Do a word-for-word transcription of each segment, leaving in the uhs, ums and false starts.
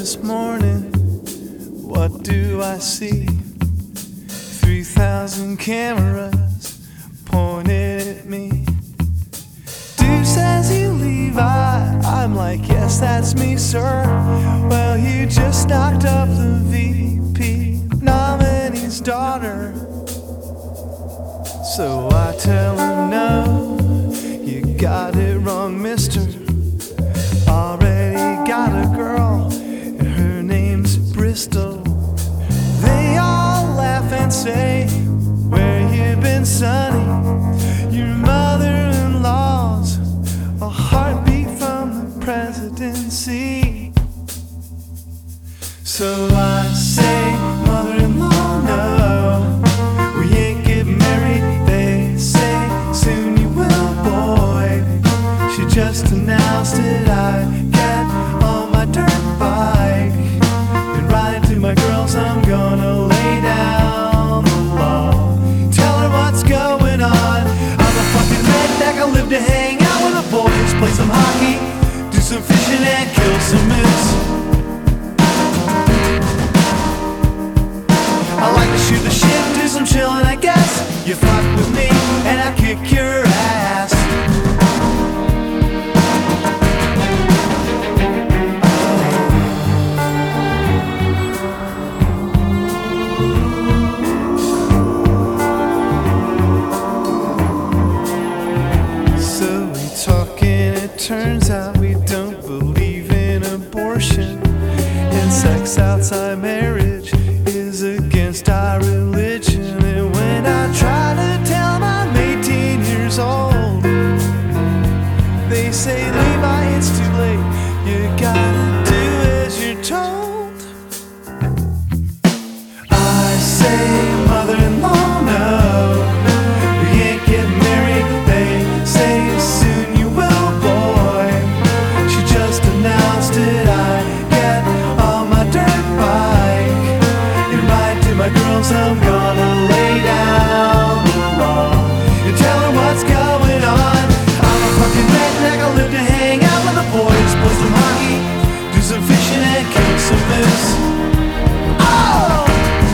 this morning, what do I see? Three thousand cameras pointed at me. Dude says you leave, I, I'm like, yes, that's me, sir. Well, you just knocked up the V P nominee's daughter. So I tell him, no, you got it wrong, mister. Already got a girl, and her name's Bristol. They all laugh and say, where you been, sonny? Your mother-in-law's a heartbeat from the presidency. So I say, mother-in-law, no, we ain't getting married. They say, soon you will, boy. She just announced it. I get on my dirt bike and ride to my girls. I'm gonna lay down the law, tell her what's going on. I'm a fucking redneck, I live to hang out with the boys, play some hockey, do some fishing and kill some moose. I like to shoot the shit, do some chillin', I guess. You fuck with me and I kick your ass. So we talk and it turns out we don't believe in abortion, and sex outside marriage is against our religion. And when I try to tell them I'm eighteen years old, they say, Levi, it's too late, you gotta do as you're told. I say, mother-in-law, no, we ain't getting married. They say, soon you will, boy. She just announced it. I get on my dirt bike and ride to my girls. I'm gonna lay down the law and tell her what's going on. I'm a fucking redneck, I live to hang out with the boys, play some hockey, do some fishing and kill some moose. Oh!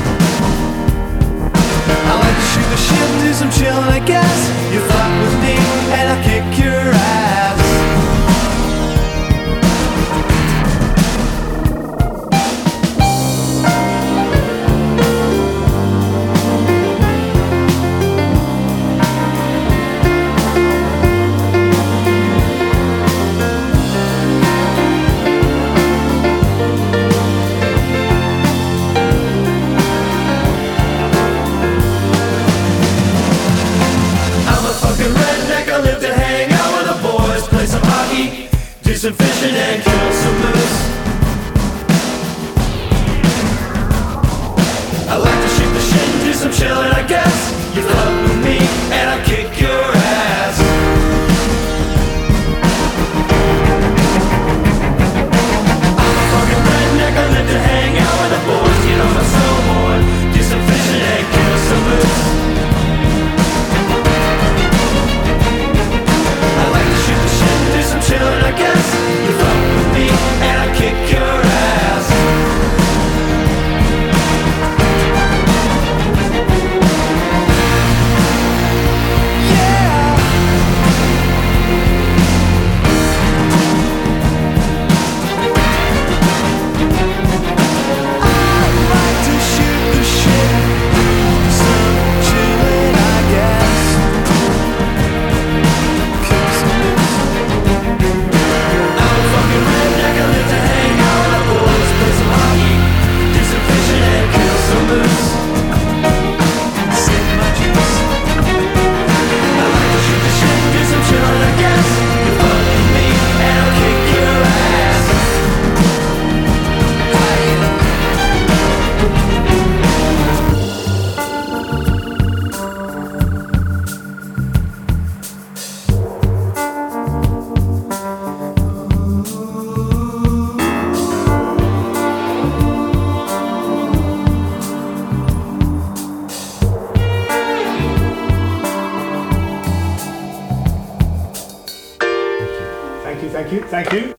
I like to shoot the shit, do some chillin', I guess. You fuck with me and I'll kick your ass. Do some fishing and kill some moose. I like to shoot the shit and do some chillin', I guess. You fuck with me and I'll kick your ass. I'm a fucking redneck, I live to hang out with the boys. Get on my snowboard, do some fishing and kill some moose. I like to shoot the shit and do some chillin', I guess. You fuck with me and I kick your ass. Yeah. I like to shoot the shit, some chillin', I guess. Kick some moose. I'm a fucking redneck, I live to hang out with the boys, play some hockey, do some fishing and kill some moose. Sip my juice. I like to shoot the shit, do some chillin', I guess. You fuck with me and I'll kick your ass. Thank you, thank you, thank you.